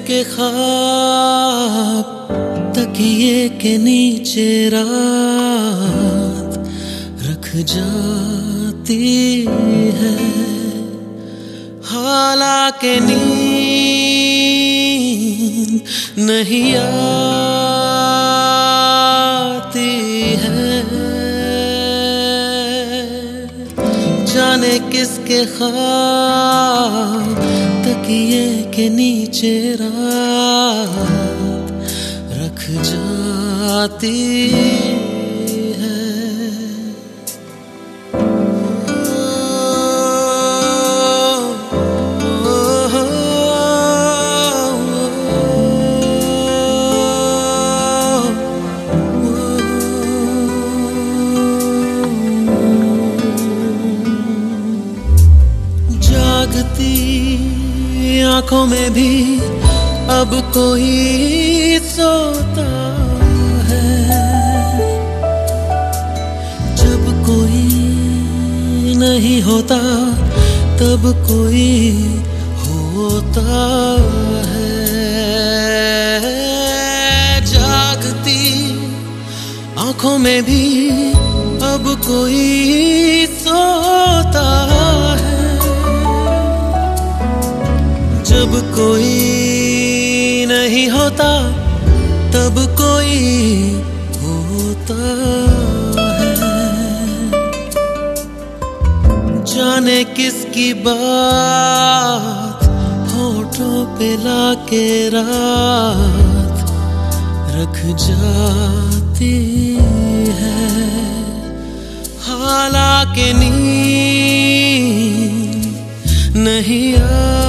किसके ख्वाब तकिए के नीचे रात रख जाती है, हालांकि नींद नहीं आती है। जाने किसके ख्वाब तकिए के नीचे रात रख जाती है। जागती आंखों में भी अब कोई सोता है, जब कोई नहीं होता तब कोई होता है। जागती आंखों में भी अब कोई सोता है, जब कोई नहीं होता तब कोई होता है। जाने किसकी बात होठों पे लाके रात रख जाती है, हालांकि नींद नहीं